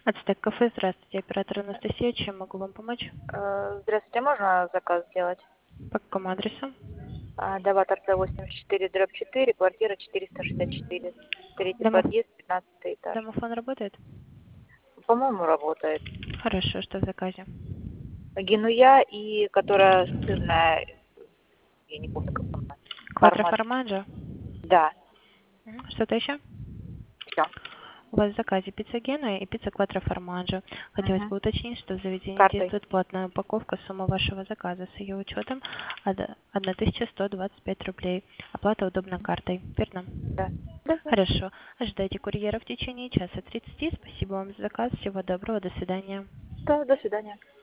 Ацтек кафе, здравствуйте, оператор Анастасия, чем могу вам помочь? Здравствуйте, можно заказ сделать? По какому адресу? Даватор Т84/4, квартира 464. Третий Домоф... подъезд, 15 этаж. Домофон работает? По-моему, работает. Хорошо, что в заказе? Генуя и которая сырная, я не помню, как она. Кватро Формат. формаджо? Да, Что-то еще? все. У вас в заказе пицца Генуя и пицца Кватро формаджо. Хотелось Угу. бы уточнить, что в заведении Картой. действует платная упаковка. Сумма вашего заказа с ее учетом 1125 рублей. Оплата удобно картой. Верно? Да. Да, да. Хорошо. Ожидайте курьера в течение часа 30. Спасибо вам за заказ. Всего доброго. До свидания. Да, до свидания.